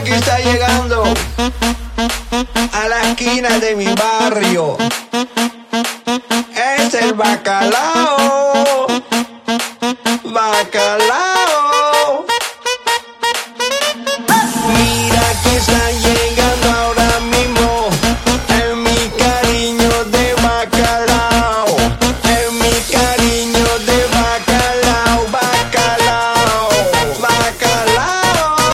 que está llegando a la esquina de mi barrio. Es el bacalao.